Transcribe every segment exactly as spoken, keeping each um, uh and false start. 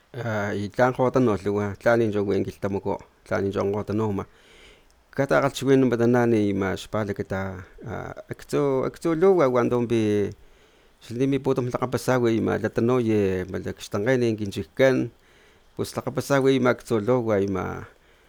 Ah, itlang qotano luwa tlani jo wen kiltamuko tlani jo qotano ma kata qalchiwen badanani ma spala kita akto akto luwa wandombi slimi potom taqapasawi ma latano ye malakstanqeni kinchikan pues taqapasawi ma akto luwa ima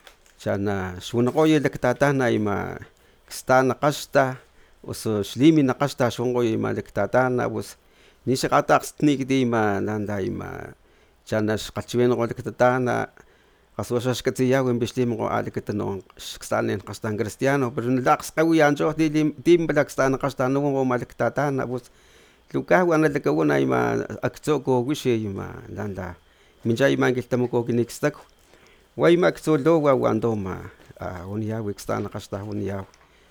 chana xwinaqoye laktatana ima kstana qaxta oso slimi na qaxta xwinqoye ima laktatana pues nixaqataqstni kiti ima landa ima chana xqalchiwinanqo laktatana qaswa xaxkatsiyawi pixlimokgo alakatano xkstanen qaxtaj cristiano pero nalaqskgawiyancho timpala kstana qaxta nawonkgo ima laktatana pues luka wana lakawana ima aktso kowixi ima landa minchay ima kilhtamaku kinikstakw wa ima aktso luwa wando ma waniyawi kstana qaxta waniyaw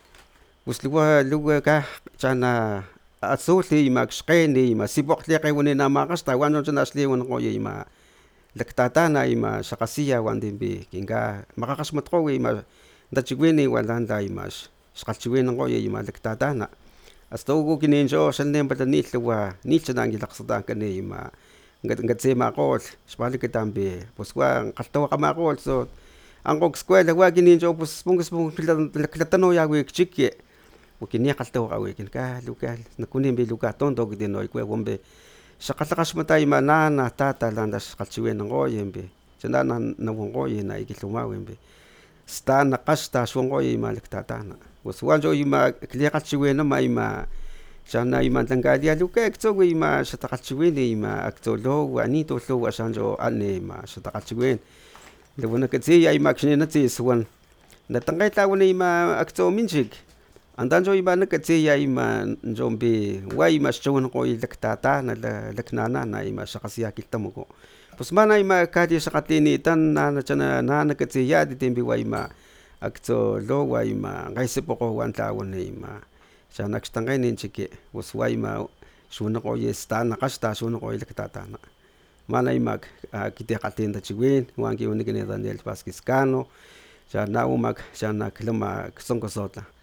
pus liwa liwa ka chana atsulhi ima xkgeni ima sipokglhi kgewanina ama qaxta wancho naxli wanikgoya ima laktatana ima xakgasiya wantimpi kinka makgakgaxmatkgowi ima tachiwin wa landa ima xkgalhchiwinankgoya ima laktatana hasta uku kinincho xa lempala nilhuwa nilhcha kilakgstatkani ima katsimakgolh xpalakatapin pus wa kgalhtawakgamakgolh ankgo skuela wa kinincho pus spunkga spunkga laklatanuyawi kchiki wakini kgalhtawakgawi ka luka nakunim luka tonto ekiti noikua wampi xakgalhakgaxmata ima nana tata landa xkgalhchiwinankgoy chanana nawonkgoy naikilhumaw stana qaxta xwonkgoy ima laktatana pus wancho ima klikgalhchiwinama ima chana ima tankaliya luka aktso ima xatakgalhchiwin ima aktso luwa nitu lhuwa xancho an ima xatakgalhchiwin liwanakatsiya ima akxninatsis wan natankgetlawana ima aktso minchik antancho ima nakatsiya ima chompi wa ima xchawinankgoy laktatana laknanana ima xakgasiya kilhtamaku pus mana ima kalixakgatlinitan chana na nakatsiyat timpi wa ima aktso luwa ima kgesipokgo wan tlawani ima chana xtankgeni chiki pus wa ima xwanikgoy stana qaxta xwanikgoy laktatana mana ima kitikgalhin tachiwin wan kiwanikani Daniel Vazquez Cano chana uma chana klama ktsonkolotla